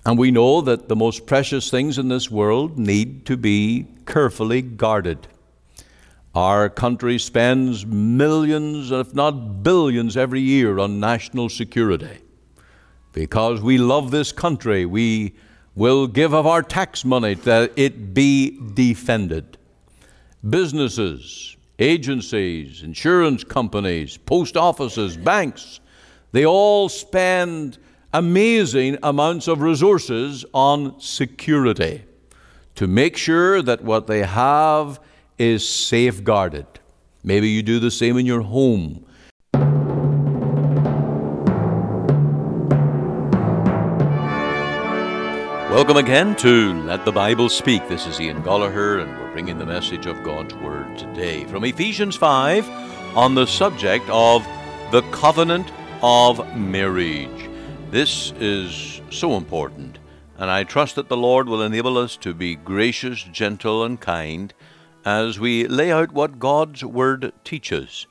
And we know that the most precious things in this world need to be carefully guarded. Our country spends millions, if not billions, every year on national security. Because we love this country, we will give of our tax money that it be defended. Businesses, agencies, insurance companies, post offices, banks, they all spend amazing amounts of resources on security to make sure that what they have is safeguarded. Maybe you do the same in your home. Welcome again to Let the Bible Speak. This is Ian Gollaher, and we're bringing the message of God's Word today from Ephesians 5 on the subject of the covenant of marriage. This is so important, and I trust that the Lord will enable us to be gracious, gentle, and kind as we lay out what God's Word teaches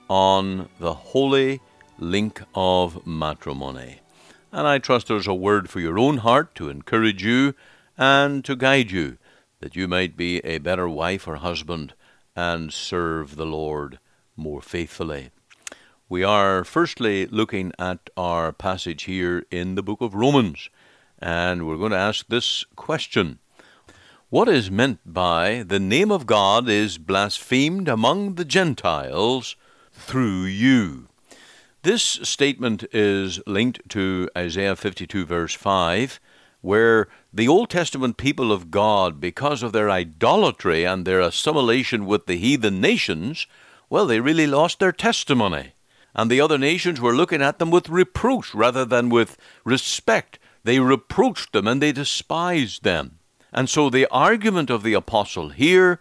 on the holy link of matrimony. And I trust there's a word for your own heart to encourage you and to guide you, that you might be a better wife or husband and serve the Lord more faithfully. We are firstly looking at our passage here in the book of Romans, and we're going to ask this question. What is meant by the name of God is blasphemed among the Gentiles through you? This statement is linked to Isaiah 52 verse 5, where the Old Testament people of God, because of their idolatry and their assimilation with the heathen nations, well, they really lost their testimony. And the other nations were looking at them with reproach rather than with respect. They reproached them and they despised them. And so the argument of the apostle here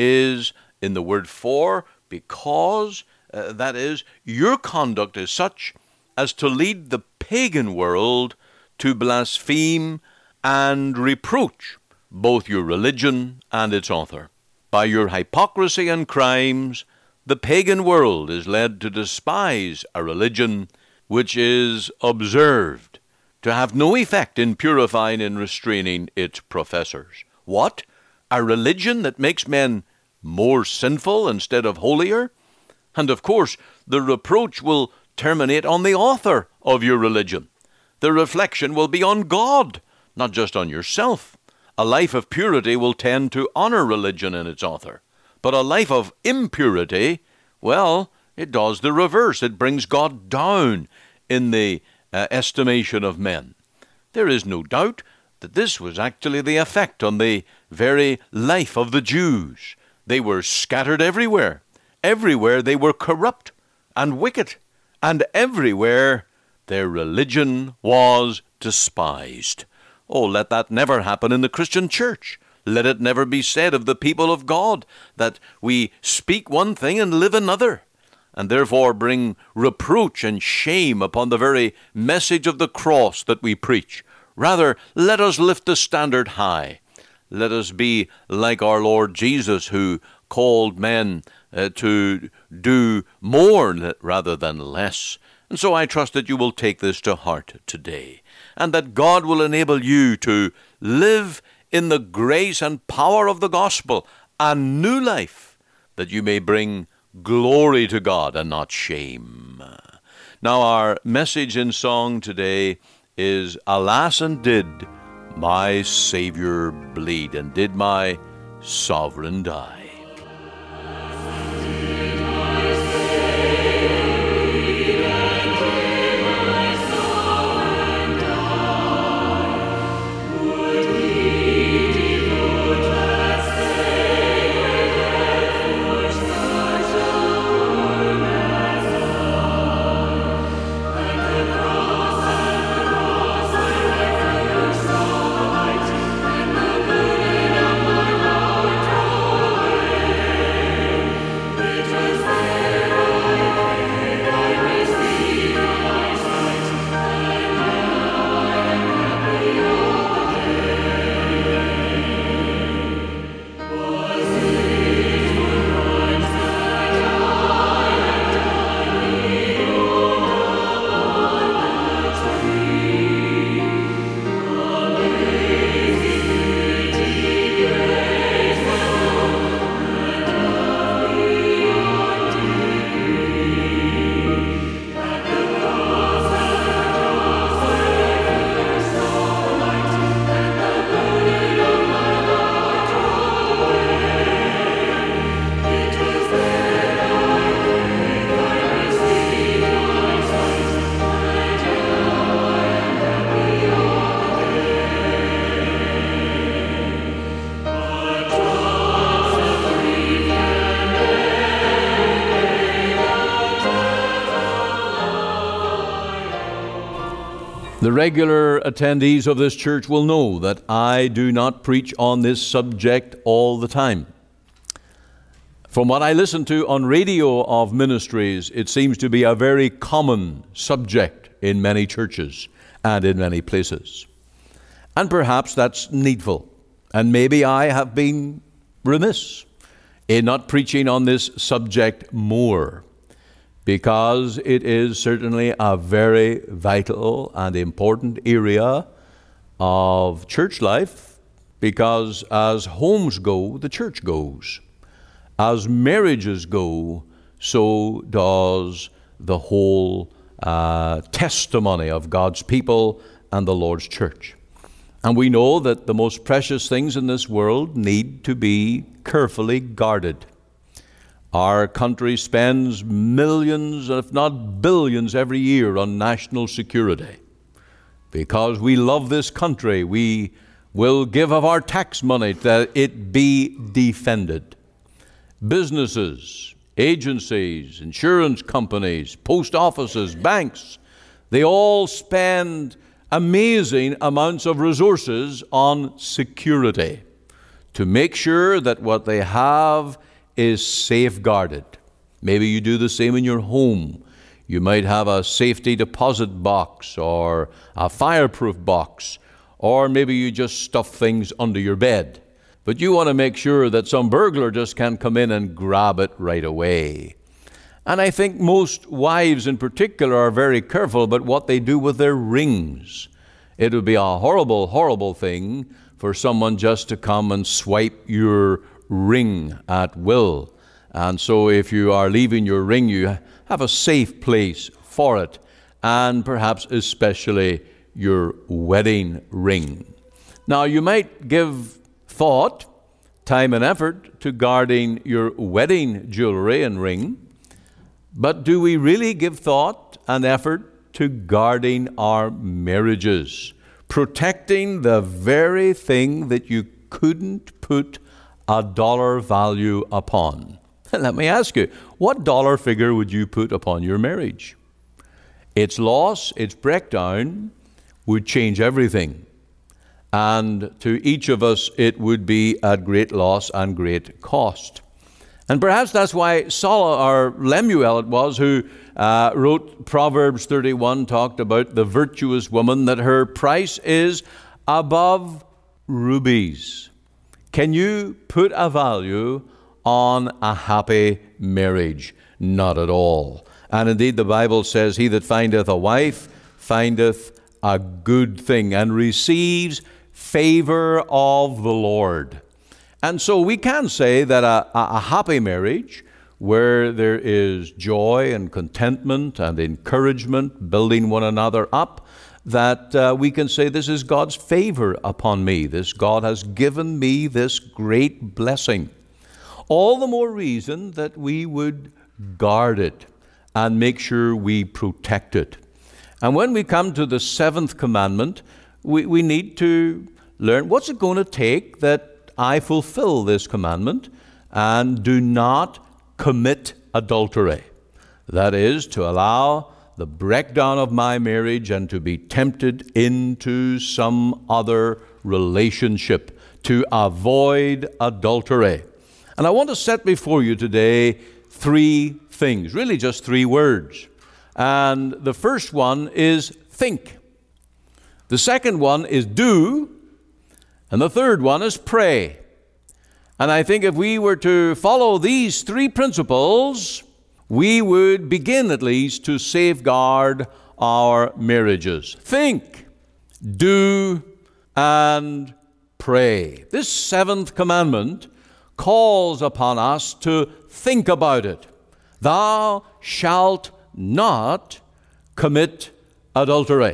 is in the word for, because, that is, your conduct is such as to lead the pagan world to blaspheme and reproach both your religion and its author. By your hypocrisy and crimes, the pagan world is led to despise a religion which is observed to have no effect in purifying and restraining its professors. What? A religion that makes men more sinful instead of holier? And of course, the reproach will terminate on the author of your religion. The reflection will be on God, not just on yourself. A life of purity will tend to honor religion and its author. But a life of impurity, well, it does the reverse. It brings God down in the estimation of men. There is no doubt that this was actually the effect on the very life of the Jews. They were scattered everywhere. Everywhere they were corrupt and wicked, and everywhere their religion was despised. Oh, let that never happen in the Christian church. Let it never be said of the people of God that we speak one thing and live another, and therefore bring reproach and shame upon the very message of the cross that we preach. Rather, let us lift the standard high. Let us be like our Lord Jesus, who called men to do more rather than less. And so I trust that you will take this to heart today, and that God will enable you to live in the grace and power of the gospel, a new life, that you may bring glory to God and not shame. Now our message in song today is, Alas, and did my Savior bleed, and did my sovereign die? The regular attendees of this church will know that I do not preach on this subject all the time. From what I listen to on radio of ministries, it seems to be a very common subject in many churches and in many places. And perhaps that's needful. And maybe I have been remiss in not preaching on this subject more, because it is certainly a very vital and important area of church life, because as homes go, the church goes. As marriages go, so does the whole testimony of God's people and the Lord's church. And we know that the most precious things in this world need to be carefully guarded. Our country spends millions, if not billions, every year on national security. Because we love this country, we will give of our tax money that it be defended. Businesses, agencies, insurance companies, post offices, banks, they all spend amazing amounts of resources on security to make sure that what they have is safeguarded. Maybe you do the same in your home. You might have a safety deposit box or a fireproof box, or maybe you just stuff things under your bed. But you want to make sure that some burglar just can't come in and grab it right away. And I think most wives in particular are very careful about what they do with their rings. It would be a horrible, horrible thing for someone just to come and swipe your ring at will. And so if you are leaving your ring, you have a safe place for it, and perhaps especially your wedding ring. Now, you might give thought, time and effort to guarding your wedding jewelry and ring, but do we really give thought and effort to guarding our marriages, protecting the very thing that you couldn't put a dollar value upon? Let me ask you, what dollar figure would you put upon your marriage? Its loss, its breakdown would change everything. And to each of us, it would be at great loss and great cost. And perhaps that's why Lemuel it was, who wrote Proverbs 31, talked about the virtuous woman, that her price is above rubies. Can you put a value on a happy marriage? Not at all. And indeed the Bible says, he that findeth a wife findeth a good thing and receives favor of the Lord. And so we can say that a happy marriage, where there is joy and contentment and encouragement, building one another up, that we can say, this is God's favor upon me. This God has given me this great blessing. All the more reason that we would guard it and make sure we protect it. And when we come to the seventh commandment, we need to learn, what's it going to take that I fulfill this commandment and do not commit adultery? That is, to allow the breakdown of my marriage and to be tempted into some other relationship, to avoid adultery. And I want to set before you today three things, really just three words. And the first one is think. The second one is do. And the third one is pray. And I think if we were to follow these three principles, we would begin at least to safeguard our marriages. Think, do, and pray. This seventh commandment calls upon us to think about it. Thou shalt not commit adultery.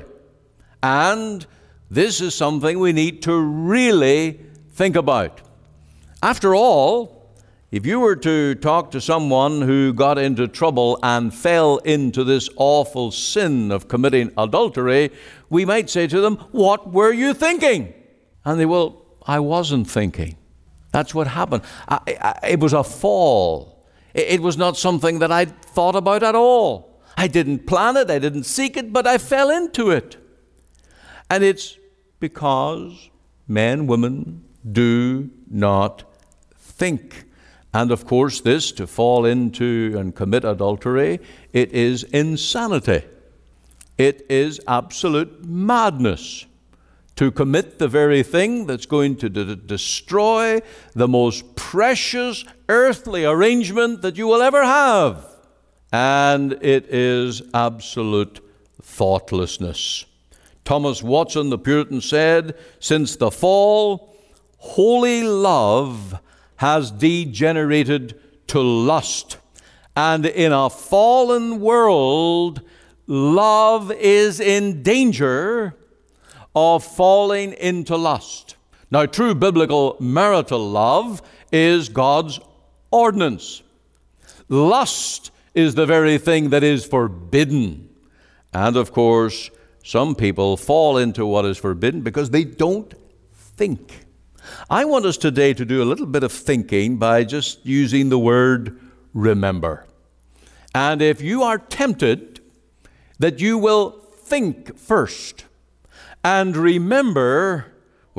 And this is something we need to really think about. After all, if you were to talk to someone who got into trouble and fell into this awful sin of committing adultery, we might say to them, what were you thinking? And they will, I wasn't thinking. That's what happened. It was a fall. It was not something that I'd thought about at all. I didn't plan it, I didn't seek it, but I fell into it. And it's because men, women do not think. And of course, this, to fall into and commit adultery, it is insanity. It is absolute madness to commit the very thing that's going to destroy the most precious earthly arrangement that you will ever have. And it is absolute thoughtlessness. Thomas Watson, the Puritan, said, "Since the fall, holy love has degenerated to lust. And in a fallen world, love is in danger of falling into lust." Now, true biblical marital love is God's ordinance. Lust is the very thing that is forbidden. And of course, some people fall into what is forbidden because they don't think. I want us today to do a little bit of thinking by just using the word remember. And if you are tempted that you will think first and remember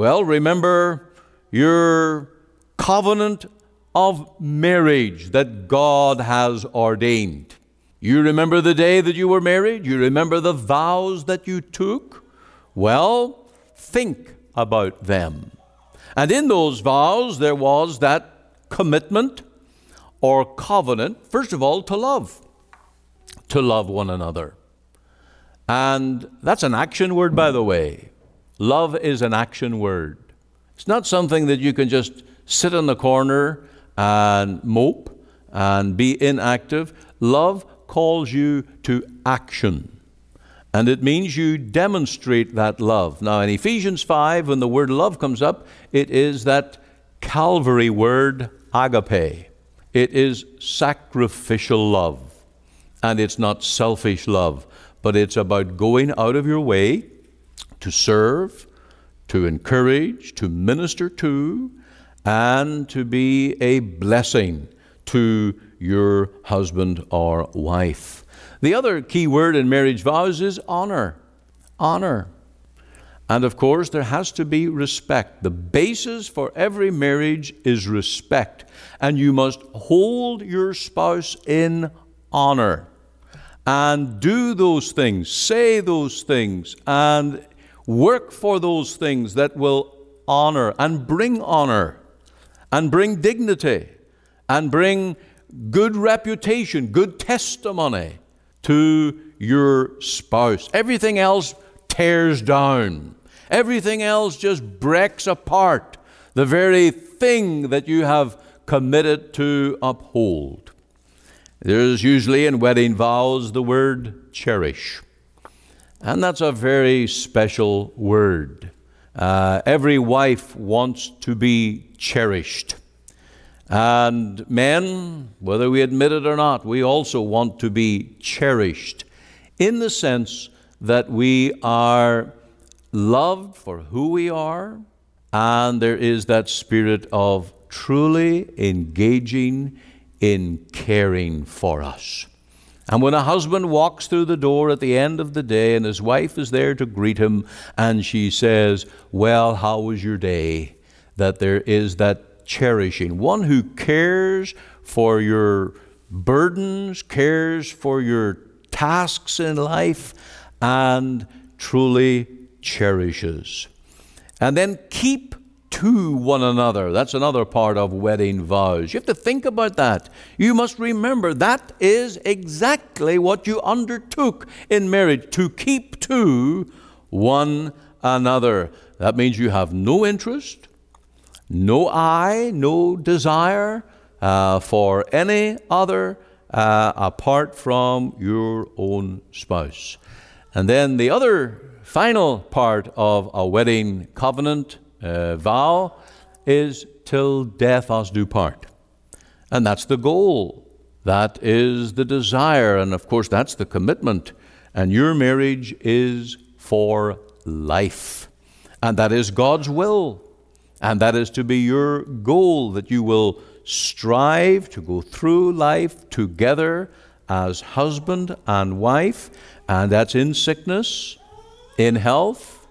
your covenant of marriage that God has ordained. You remember the day that you were married? You remember the vows that you took? Well, think about them. And in those vows, there was that commitment or covenant, first of all, to love one another. And that's an action word, by the way. Love is an action word. It's not something that you can just sit in the corner and mope and be inactive. Love calls you to action. And it means you demonstrate that love. Now, in Ephesians 5, when the word love comes up, it is that Calvary word, agape. It is sacrificial love. And it's not selfish love, but it's about going out of your way to serve, to encourage, to minister to, and to be a blessing to your husband or wife. The other key word in marriage vows is honor. Honor. And of course, there has to be respect. The basis for every marriage is respect. And you must hold your spouse in honor. And do those things, say those things, and work for those things that will honor, and bring dignity, and bring good reputation, good testimony to your spouse. Everything else tears down. Everything else just breaks apart the very thing that you have committed to uphold. There's usually in wedding vows the word cherish. And that's a very special word. Every wife wants to be cherished. And men, whether we admit it or not, we also want to be cherished in the sense that we are loved for who we are, and there is that spirit of truly engaging in caring for us. And when a husband walks through the door at the end of the day and his wife is there to greet him and she says, "Well, how was your day?" that there is that cherishing. One who cares for your burdens, cares for your tasks in life, and truly cherishes. And then keep to one another. That's another part of wedding vows. You have to think about that. You must remember that is exactly what you undertook in marriage, to keep to one another. That means you have no interest, no eye, no desire for any other apart from your own spouse. And then the other final part of a wedding covenant vow is till death us do part. And that's the goal. That is the desire. And of course, that's the commitment. And your marriage is for life. And that is God's will. And that is to be your goal, that you will strive to go through life together as husband and wife. And that's in sickness, in health,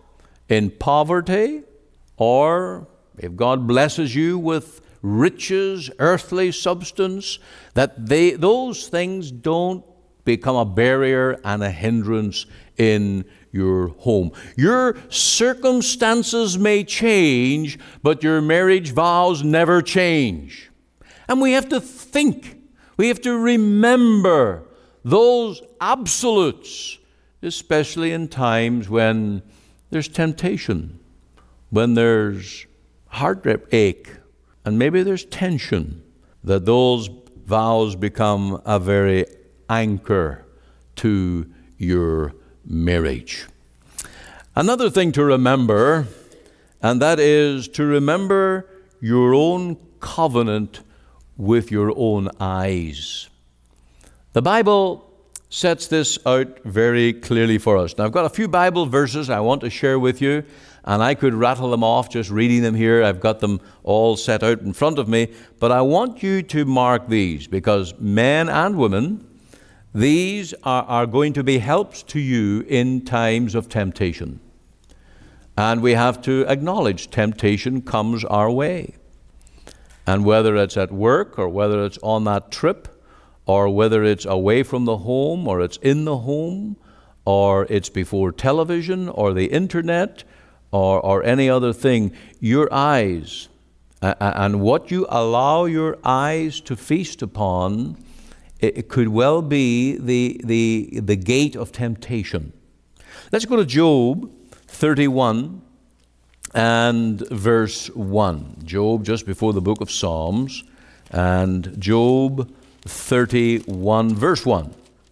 in poverty, or if God blesses you with riches, earthly substance, that those things don't become a barrier and a hindrance in your home. Your circumstances may change, but your marriage vows never change. And we have to think, we have to remember those absolutes, especially in times when there's temptation, when there's heartache, and maybe there's tension, that those vows become a very anchor to your marriage. Another thing to remember, and that is to remember your own covenant with your own eyes. The Bible sets this out very clearly for us. Now, I've got a few Bible verses I want to share with you, and I could rattle them off just reading them here. I've got them all set out in front of me, but I want you to mark these, because men and women, these are going to be helps to you in times of temptation. And we have to acknowledge temptation comes our way. And whether it's at work, or whether it's on that trip, or whether it's away from the home, or it's in the home, or it's before television or the internet, or any other thing, your eyes and what you allow your eyes to feast upon, it could well be the gate of temptation. Let's go to Job 31 and verse 1. Job, just before the book of Psalms, and Job 31 verse 1.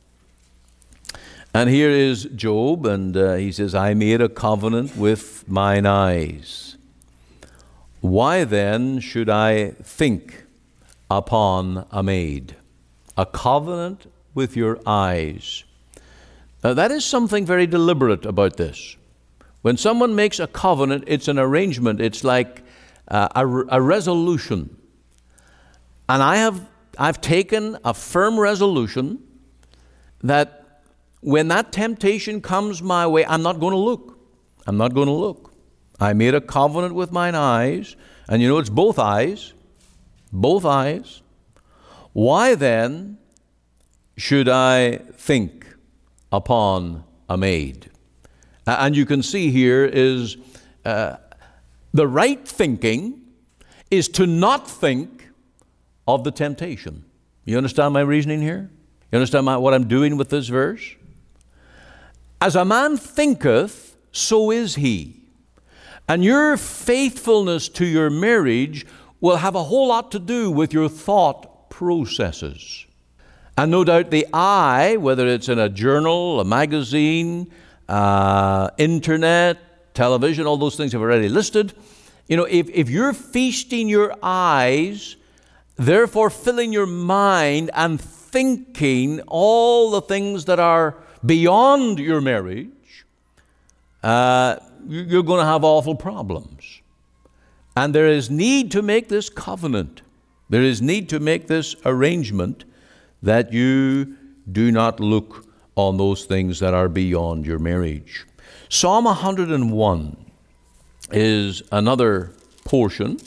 And here is Job, and he says, I made a covenant with mine eyes. Why then should I think upon a maid? A covenant with your eyes. Now, that is something very deliberate about this. When someone makes a covenant, it's an arrangement. It's like a resolution. And I've taken a firm resolution that when that temptation comes my way, I'm not going to look. I'm not going to look. I made a covenant with mine eyes, and you know it's both eyes. Both eyes. Why then should I think upon a maid? And you can see here is the right thinking is to not think of the temptation. You understand my reasoning here? You understand what I'm doing with this verse? As a man thinketh, so is he. And your faithfulness to your marriage will have a whole lot to do with your thought processes. And no doubt the eye, whether it's in a journal, a magazine, internet, television, all those things I've already listed, you know, if you're feasting your eyes, therefore filling your mind and thinking all the things that are beyond your marriage, you're going to have awful problems. And there is need to make this covenant. There is need to make this arrangement that you do not look on those things that are beyond your marriage. Psalm 101 is another portion.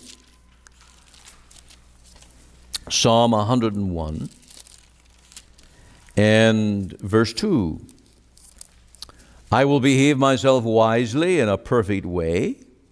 Psalm 101 and verse 2. I will behave myself wisely in a perfect way.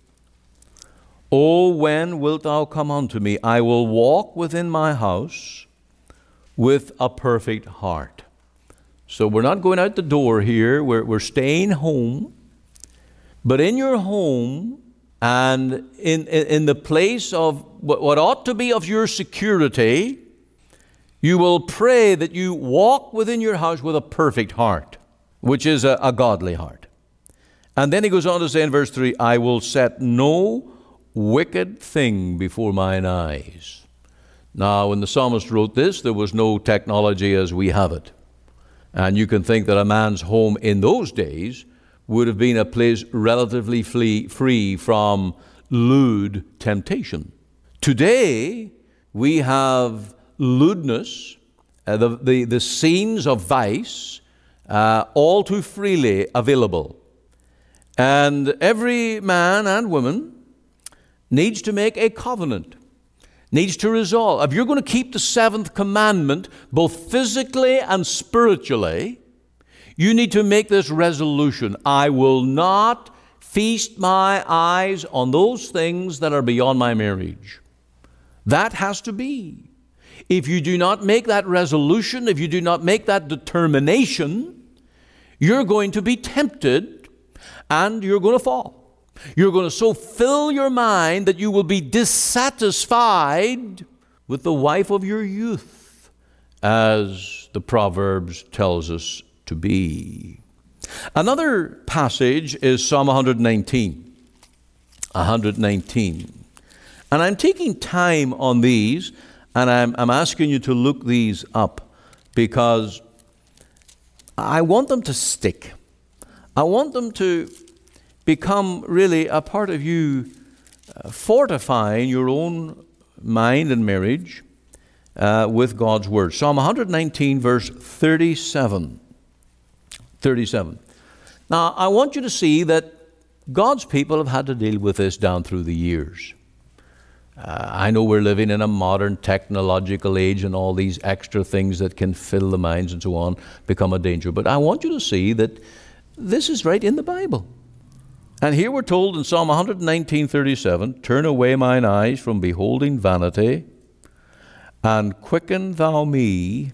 O when wilt thou come unto me? I will walk within my house with a perfect heart. So we're not going out the door here. We're staying home. But in your home and in the place of what ought to be of your security, you will pray that you walk within your house with a perfect heart, which is a godly heart. And then he goes on to say in verse 3, I will set no wicked thing before mine eyes. Now, when the psalmist wrote this, there was no technology as we have it. And you can think that a man's home in those days would have been a place relatively free from lewd temptation. Today, we have lewdness, the scenes of vice, all too freely available. And every man and woman needs to make a covenant, needs to resolve. If you're going to keep the seventh commandment, both physically and spiritually, you need to make this resolution: I will not feast my eyes on those things that are beyond my marriage. That has to be. If you do not make that resolution, if you do not make that determination, you're going to be tempted and you're going to fall. You're going to so fill your mind that you will be dissatisfied with the wife of your youth, as the Proverbs tells us to be. Another passage is Psalm 119. 119. And I'm taking time on these, and I'm asking you to look these up, because I want them to stick. I want them to become really a part of you, fortifying your own mind and marriage with God's Word. Psalm 119, verse 37. 37. Now, I want you to see that God's people have had to deal with this down through the years. I know we're living in a modern technological age, and all these extra things that can fill the minds and so on become a danger. But I want you to see that this is right in the Bible. And here we're told in Psalm 119:37, turn away mine eyes from beholding vanity, and quicken thou me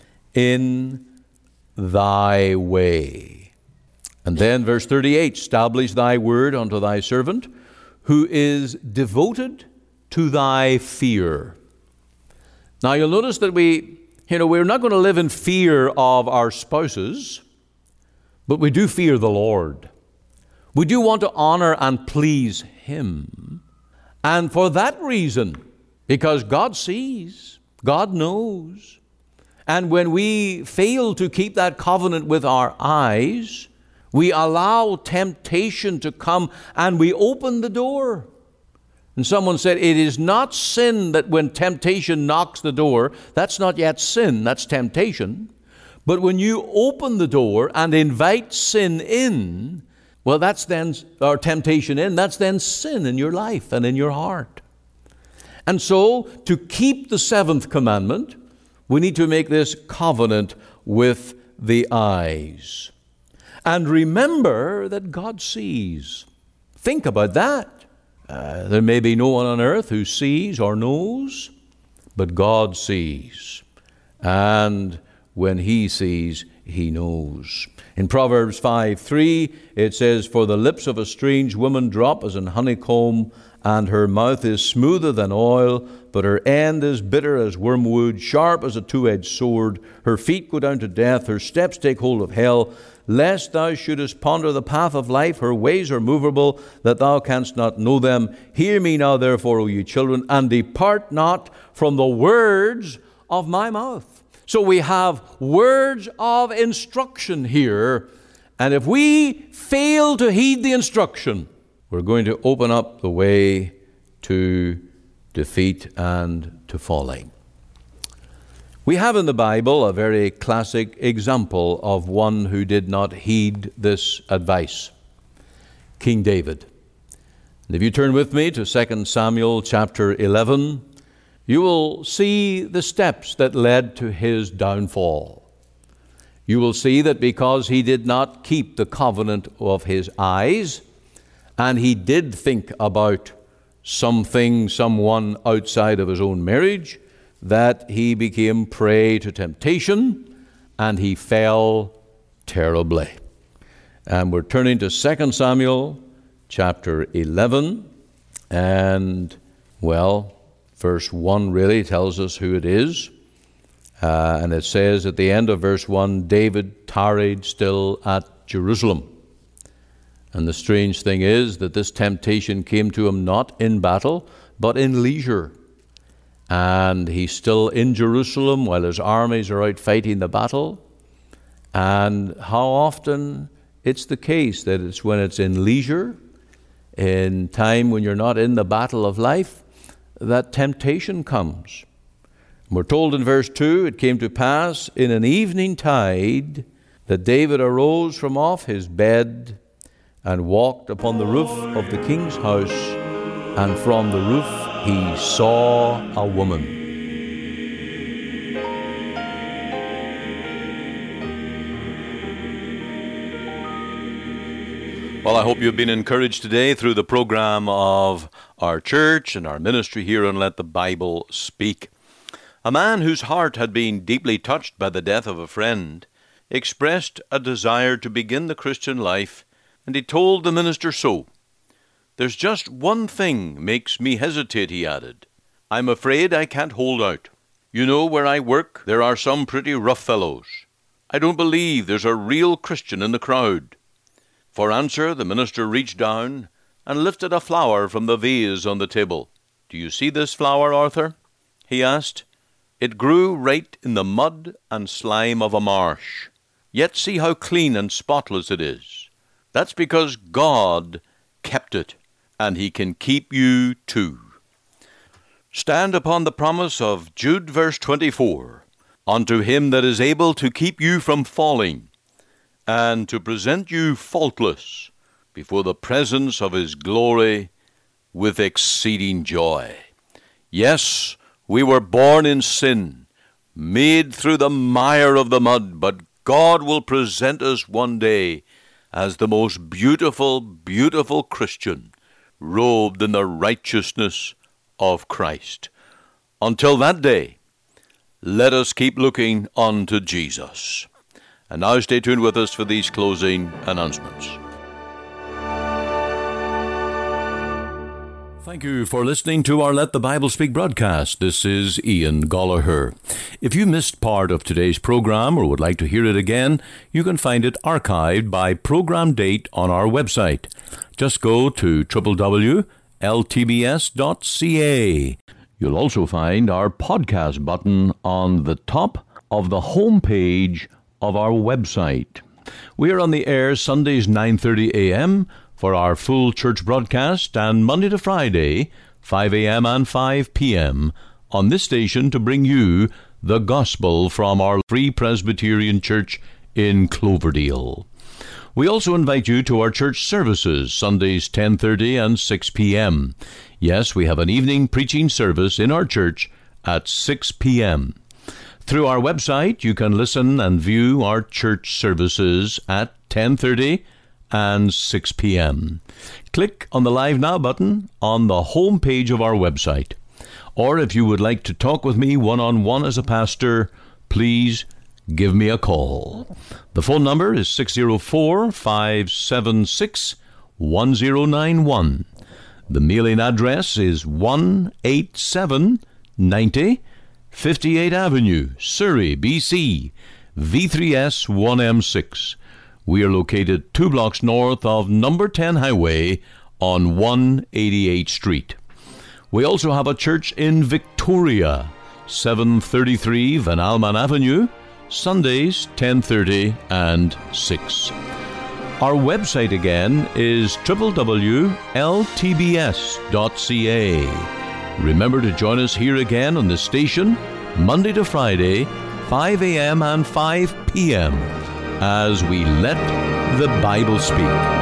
in thy way. And then verse 38, establish thy word unto thy servant, who is devoted to thy fear. Now you'll notice that we're not going to live in fear of our spouses, but we do fear the Lord. We do want to honor and please Him. And for that reason, because God sees, God knows, and when we fail to keep that covenant with our eyes, we allow temptation to come and we open the door. And someone said, it is not sin that when temptation knocks the door, that's not yet sin, that's temptation. But when you open the door and invite sin in, well, that's then, or temptation in, that's then sin in your life and in your heart. And so, to keep the seventh commandment, we need to make this covenant with the eyes. And remember that God sees. Think about that. There may be no one on earth who sees or knows, but God sees. And when He sees, He knows. In Proverbs 5:3, it says, for the lips of a strange woman drop as an honeycomb, and her mouth is smoother than oil, but her end is bitter as wormwood, sharp as a two-edged sword. Her feet go down to death, her steps take hold of hell. Lest thou shouldest ponder the path of life, her ways are movable, that thou canst not know them. Hear me now, therefore, O ye children, and depart not from the words of my mouth. So we have words of instruction here, and if we fail to heed the instruction, we're going to open up the way to defeat and to falling. We have in the Bible a very classic example of one who did not heed this advice, King David. And if you turn with me to 2 Samuel chapter 11, you will see the steps that led to his downfall. You will see that because he did not keep the covenant of his eyes, and he did think about someone outside of his own marriage, that he became prey to temptation and he fell terribly. And we're turning to 2 Samuel chapter 11, and verse 1 really tells us who it is. And it says at the end of verse 1, David tarried still at Jerusalem. And the strange thing is that this temptation came to him not in battle, but in leisure. And he's still in Jerusalem while his armies are out fighting the battle. And how often it's the case that it's when it's in leisure, in time when you're not in the battle of life, that temptation comes. We're told in verse 2, it came to pass in an evening tide that David arose from off his bed and walked upon the roof of the king's house, and from the roof he saw a woman. Well, I hope you've been encouraged today through the program of our church and our ministry here on Let the Bible Speak. A man whose heart had been deeply touched by the death of a friend expressed a desire to begin the Christian life, and he told the minister so. "There's just one thing makes me hesitate," he added. "I'm afraid I can't hold out. You know, where I work, there are some pretty rough fellows. I don't believe there's a real Christian in the crowd." For answer, the minister reached down and lifted a flower from the vase on the table. "Do you see this flower, Arthur?" he asked. "It grew right in the mud and slime of a marsh. Yet see how clean and spotless it is. That's because God kept it, and he can keep you too." Stand upon the promise of Jude verse 24. "Unto him that is able to keep you from falling, and to present you faultless before the presence of his glory with exceeding joy." Yes, we were born in sin, made through the mire of the mud, but God will present us one day as the most beautiful, beautiful Christian, robed in the righteousness of Christ. Until that day, let us keep looking unto Jesus. And now stay tuned with us for these closing announcements. Thank you for listening to our Let the Bible Speak broadcast. This is Ian Gollaher. If you missed part of today's program or would like to hear it again, you can find it archived by program date on our website. Just go to www.ltbs.ca. You'll also find our podcast button on the top of the home page of our website. We are on the air Sundays 9:30 a.m. for our full church broadcast, and Monday to Friday 5 a.m. and 5 p.m. on this station to bring you the gospel from our Free Presbyterian Church in Cloverdale. We also invite you to our church services Sundays 10:30 and 6 p.m. Yes, we have an evening preaching service in our church at 6 p.m. Through our website, you can listen and view our church services at 10:30 and 6 p.m. Click on the Live Now button on the home page of our website. Or if you would like to talk with me one-on-one as a pastor, please give me a call. The phone number is 604-576-1091. The mailing address is 18790 58th Avenue, Surrey, BC, V3S 1M6. We are located 2 blocks north of number 10 Highway on 188th Street. We also have a church in Victoria, 733 Van Alman Avenue, Sundays 10:30 and 6. Our website again is www.ltbs.ca. Remember to join us here again on the station, Monday to Friday, 5 a.m. and 5 p.m., as we let the Bible speak.